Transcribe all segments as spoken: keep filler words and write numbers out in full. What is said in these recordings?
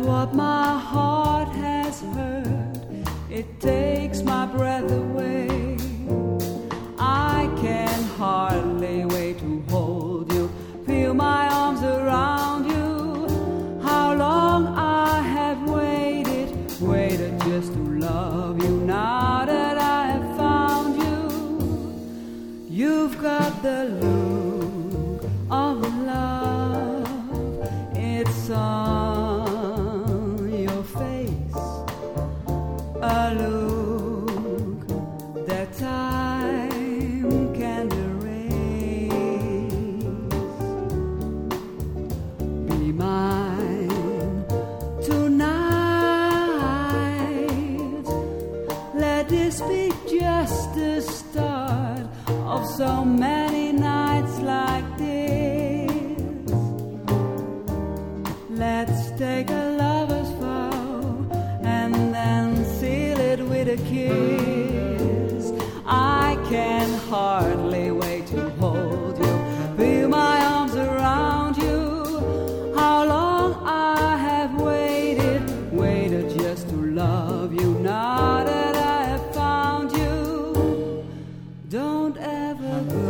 what my heart has heard. It takes my breath away. I can hardly wait to hold you, feel my arms around you. How long I have waited, waited just to love you. Now that I have found you, you've got the look of love. It's on your face, a look that time can't erase. Be mine tonight. Let this be just the start of so many nights like this. Let's take a lover's vow and then seal it with a kiss. I can hardly wait to hold you, feel my arms around you. How long I have waited, waited just to love you. Now that I have found you, don't ever go.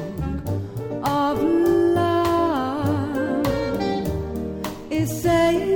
Saying